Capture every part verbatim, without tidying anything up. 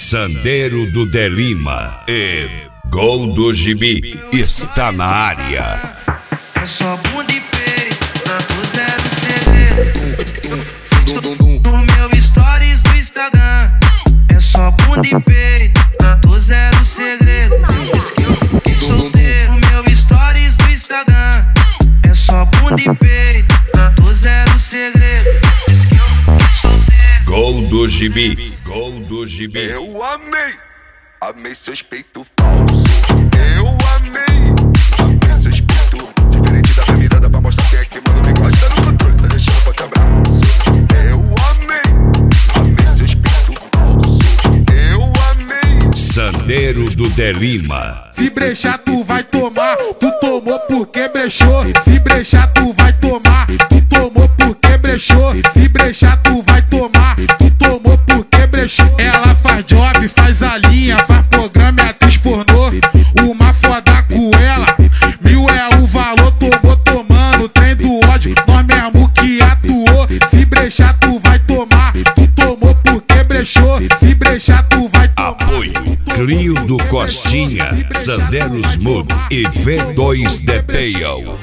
Sandeiro do Delima e Gol do Gibi está na área. É só bunda e peito, tu zero segredo. No meu stories do Instagram. É só bunda e peito, tu zero segredo. Diz que eu fiquei solteiro. No meu stories do Instagram. É só bunda e peito, tu zero segredo. Diz que eu fiquei solteiro. Gol do Gibi, Gol do Gibi. Eu amei, amei seus peitos falsos. Eu amei, amei seus peitos. Diferente da minha mirada pra mostrar quem é que manda. Me gosta no controle, tá deixando forte abraço. Eu amei, amei seus peitos falsos. Eu amei. Sandeiro do Delima. Se brechar tu vai tomar, tu tomou porque brechou. Se brechar tu vai tomar, tu tomou porque brechou. Se brechar tu vai tomar, tu tomou porque brechou. Ela faz job, faz a linha, faz programa, é atriz pornô. Uma foda com ela, mil é o valor. Tomou tomando, trem do ódio, nós mesmo que atuou. Se brechar tu vai tomar, tu tomou porque brechou. Se brechar tu vai tomar. Apoio Clio do Costinha, Sanderos Mood e V dois Detail.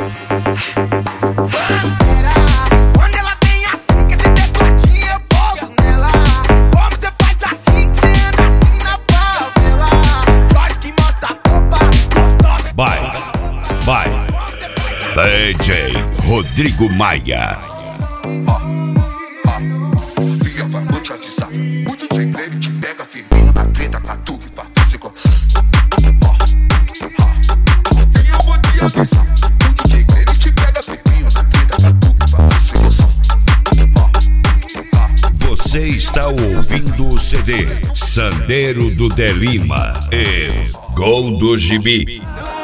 Quando ela vem assim, quer ter todinha, eu pouso nela. Como você faz assim, que você anda assim na favela? Nós que mata a culpa, gostosa. Vai, vai, D J Rodrigo Maia. Via, vai, vou te avisar. O D J Creme te pega firminho na treta, catuque, vai, você go. Via, vou te avisar. O D J Creme te pega firminho na treta, catuque, vai, você gozar. Você está ouvindo o C D Sandeiro do Delima e Gol do Gibi.